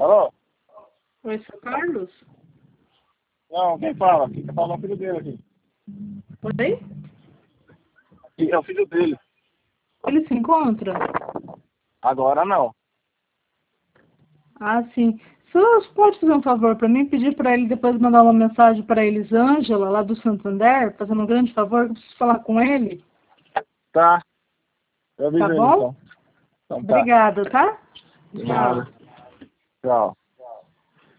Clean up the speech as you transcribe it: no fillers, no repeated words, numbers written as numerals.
Alô? Oi, seu Carlos? Não, quem fala? Quem fala é o filho dele aqui. Oi? Aqui é o filho dele. Ele se encontra? Agora não. Ah, sim. O senhor pode fazer um favor para mim? Pedir para ele depois mandar uma mensagem para Elisângela, lá do Santander, fazendo um grande favor, que eu preciso falar com ele. Tá. Eu Tá aviso ele bom? então. Então tá. Obrigada, tá? De Tchau. nada. Tchau.